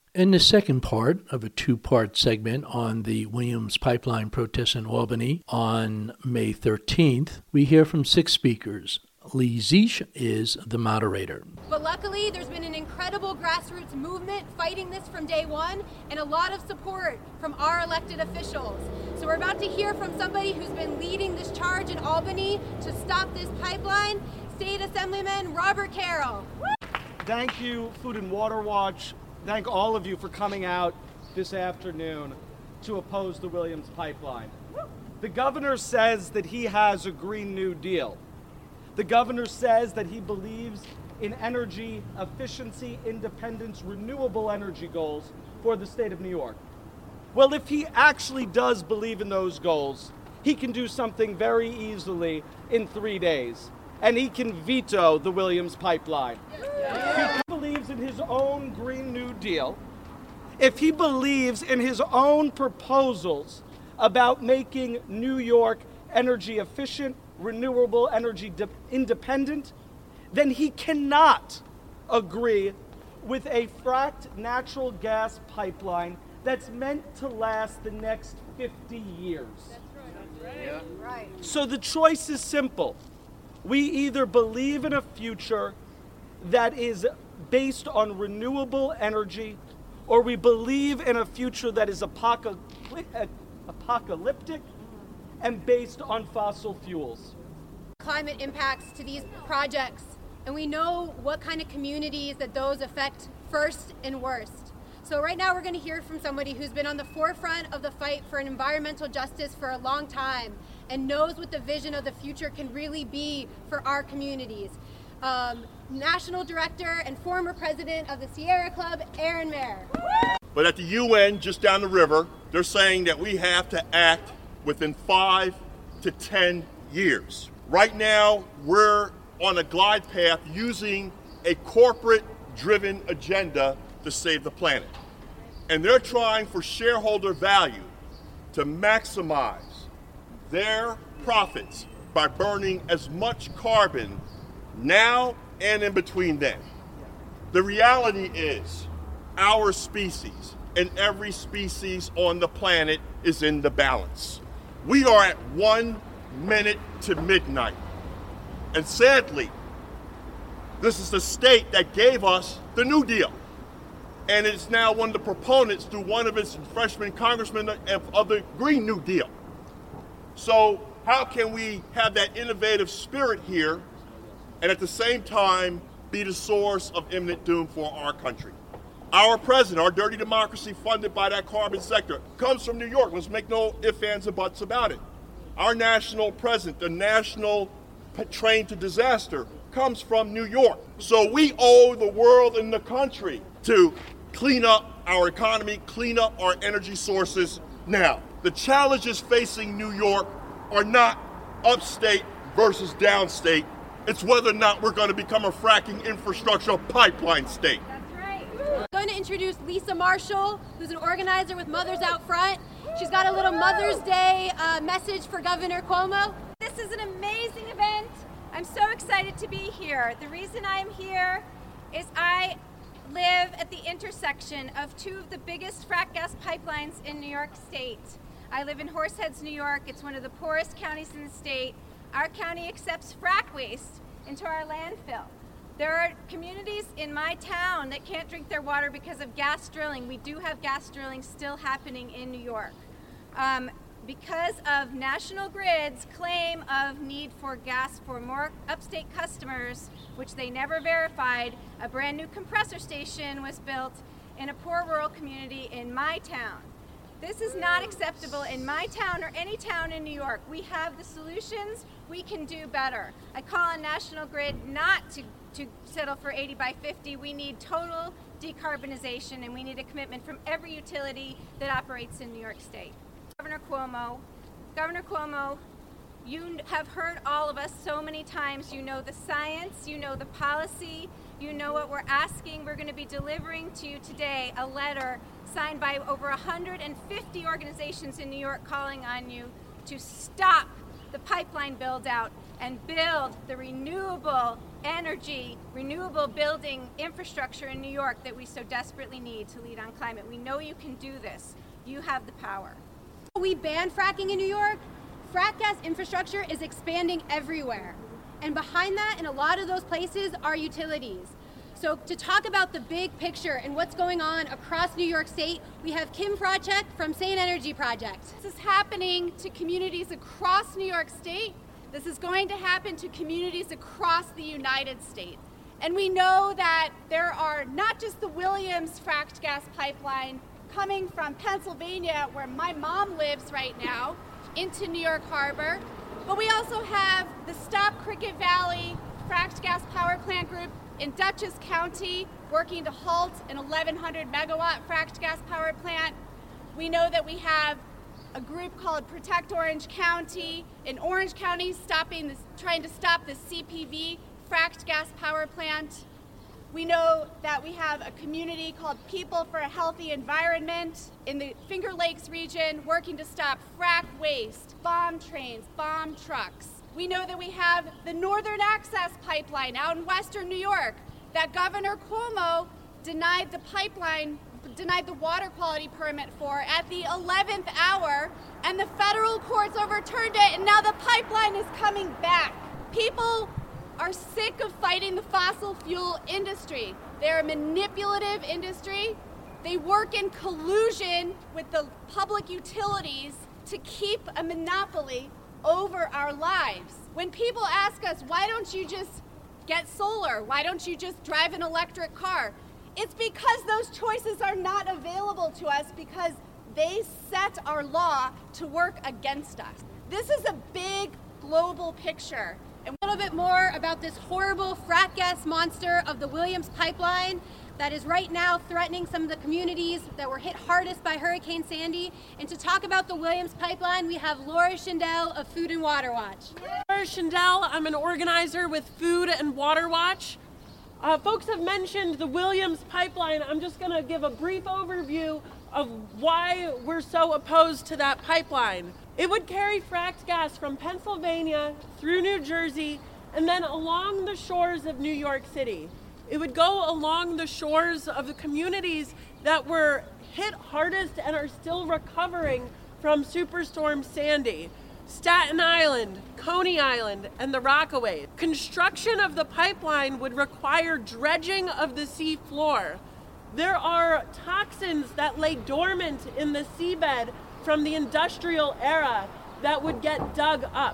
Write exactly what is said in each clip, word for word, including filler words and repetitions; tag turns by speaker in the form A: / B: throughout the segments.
A: In the second part of a two-part segment on the Williams Pipeline protests in Albany on May thirteenth, we hear from six speakers. Lee Zeich is the moderator.
B: But luckily, there's been an incredible grassroots movement fighting this from day one and a lot of support from our elected officials. So we're about to hear from somebody who's been leading this charge in Albany to stop this pipeline, State Assemblyman Robert Carroll.
C: Thank you, Food and Water Watch. Thank all of you for coming out this afternoon to oppose the Williams Pipeline. The governor says that he has a Green New Deal. The governor says that he believes in energy efficiency, independence, renewable energy goals for the state of New York. Well, if he actually does believe in those goals, he can do something very easily in three days, and he can veto the Williams Pipeline. If he believes in his own Green New Deal, if he believes in his own proposals about making New York energy efficient, renewable energy de- independent, then he cannot agree with a fracked natural gas pipeline that's meant to last the next fifty years. That's right. That's right. Yeah. Right. So the choice is simple. We either believe in a future that is based on renewable energy, or we believe in a future that is apocalyptic and based on fossil fuels.
B: Climate impacts to these projects, and we know what kind of communities that those affect first and worst. So right now we're going to hear from somebody who's been on the forefront of the fight for an environmental justice for a long time and knows what the vision of the future can really be for our communities. Um, National Director and former President of the Sierra Club, Aaron Mayer.
D: But at the U N, just down the river, they're saying that we have to act within five to ten years. Right now, we're on a glide path using a corporate-driven agenda to save the planet. And they're trying for shareholder value to maximize their profits by burning as much carbon now and in between then. The reality is our species and every species on the planet is in the balance. We are at one minute to midnight. And sadly, this is the state that gave us the New Deal. And it's now one of the proponents through one of its freshman congressmen of, of the Green New Deal. So how can we have that innovative spirit here and at the same time be the source of imminent doom for our country? Our president, our dirty democracy funded by that carbon sector, comes from New York. Let's make no ifs, ands, or buts about it. Our national president, the national train to disaster, comes from New York. So we owe the world and the country to clean up our economy, clean up our energy sources now. The challenges facing New York are not upstate versus downstate. It's whether or not we're going to become a fracking infrastructure pipeline state.
B: That's right. I'm going to introduce Lisa Marshall, who's an organizer with Mothers Out Front. She's got a little Mother's Day uh, message for Governor Cuomo.
E: This is an amazing event. I'm so excited to be here. The reason I'm here is I live at the intersection of two of the biggest frack gas pipelines in New York State. I live in Horseheads, New York. It's one of the poorest counties in the state. Our county accepts frack waste into our landfill. There are communities in my town that can't drink their water because of gas drilling. We do have gas drilling still happening in New York. Um, because of National Grid's claim of need for gas for more upstate customers, which they never verified, a brand new compressor station was built in a poor rural community in my town. This is not acceptable in my town or any town in New York. We have the solutions. We can do better. I call on National Grid not to, to settle for eighty by fifty. We need total decarbonization, and we need a commitment from every utility that operates in New York State. Governor Cuomo, Governor Cuomo, you have heard all of us so many times. You know the science, you know the policy, you know what we're asking. We're going to be delivering to you today a letter signed by over one hundred fifty organizations in New York calling on you to stop the pipeline build out and build the renewable energy, renewable building infrastructure in New York that we so desperately need to lead on climate. We know you can do this. You have the power.
B: We banned fracking in New York. Frack gas infrastructure is expanding everywhere. And behind that, in a lot of those places, are utilities. So to talk about the big picture and what's going on across New York State, we have Kim Project from Sane Energy Project.
F: This is happening to communities across New York State. This is going to happen to communities across the United States. And we know that there are not just the Williams fracked gas pipeline coming from Pennsylvania, where my mom lives right now, into New York Harbor, but we also have the Stop Cricket Valley fracked gas power plant group in Dutchess County working to halt an eleven hundred megawatt fracked gas power plant. We know that we have a group called Protect Orange County in Orange County stopping this, trying to stop the C P V fracked gas power plant. We know that we have a community called People for a Healthy Environment in the Finger Lakes region working to stop frack waste, bomb trains, bomb trucks. We know that we have the Northern Access Pipeline out in Western New York that Governor Cuomo denied the pipeline, denied the water quality permit for at the eleventh hour, and the federal courts overturned it, and now the pipeline is coming back. People are sick of fighting the fossil fuel industry. They're a manipulative industry. They work in collusion with the public utilities to keep a monopoly over our lives. When people ask us, why don't you just get solar? Why don't you just drive an electric car? It's because those choices are not available to us because they set our law to work against us. This is a big global picture.
B: And a little bit more about this horrible frack gas monster of the Williams Pipeline that is right now threatening some of the communities that were hit hardest by Hurricane Sandy. And to talk about the Williams Pipeline, we have Laura Schindel of Food and Water Watch.
G: Laura Schindel, I'm an organizer with Food and Water Watch. Uh, folks have mentioned the Williams Pipeline. I'm just going to give a brief overview of why we're so opposed to that pipeline. It would carry fracked gas from Pennsylvania through New Jersey and then along the shores of New York City. It would go along the shores of the communities that were hit hardest and are still recovering from Superstorm Sandy. Staten Island, Coney Island, and the Rockaways. Construction of the pipeline would require dredging of the sea floor. There are toxins that lay dormant in the seabed from the industrial era that would get dug up.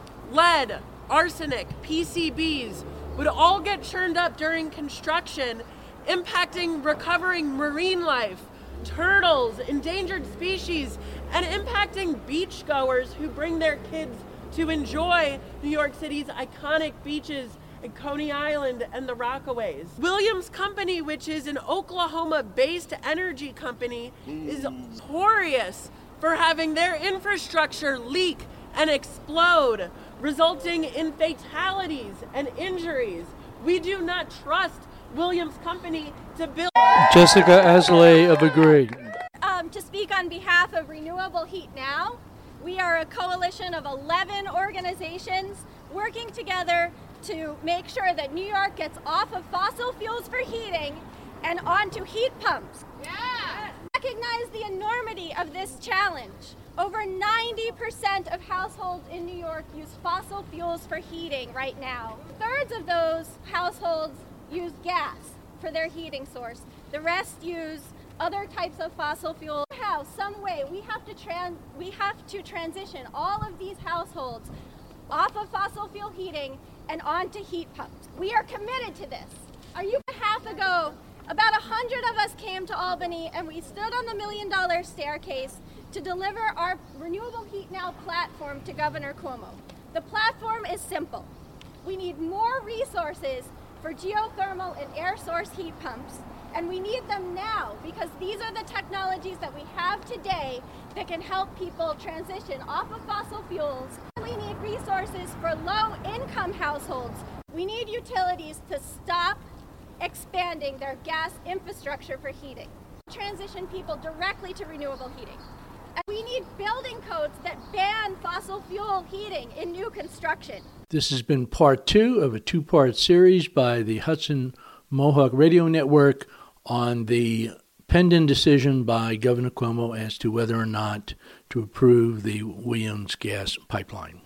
G: Lead, arsenic, P C Bs would all get churned up during construction, impacting recovering marine life, turtles, endangered species, and impacting beachgoers who bring their kids to enjoy New York City's iconic beaches and Coney Island and the Rockaways. Williams Company, which is an Oklahoma-based energy company, is notorious for having their infrastructure leak and explode, resulting in fatalities and injuries. We do not trust Williams Company to build.
A: Jessica Aslay of Agree.
E: Um, to speak on behalf of Renewable Heat Now, we are a coalition of eleven organizations working together to make sure that New York gets off of fossil fuels for heating and onto heat pumps.
F: Yeah.
E: Recognize the enormity of this challenge. Over ninety percent of households in New York use fossil fuels for heating right now. Thirds of those households use gas for their heating source. The rest use other types of fossil fuel. How, some way, we have to trans we have to transition all of these households off of fossil fuel heating and onto heat pumps. We are committed to this. A year and a half ago, about a hundred of us came to Albany and we stood on the million dollar staircase to deliver our Renewable Heat Now platform to Governor Cuomo. The platform is simple. We need more resources for geothermal and air source heat pumps, and we need them now because these are the technologies that we have today that can help people transition off of fossil fuels. We need resources for low-income households. We need utilities to stop expanding their gas infrastructure for heating. Transition people directly to renewable heating. And we need building codes that ban fossil fuel heating in new construction.
A: This has been part two of a two-part series by the Hudson Mohawk Radio Network on the pending decision by Governor Cuomo as to whether or not to approve the Williams Gas Pipeline.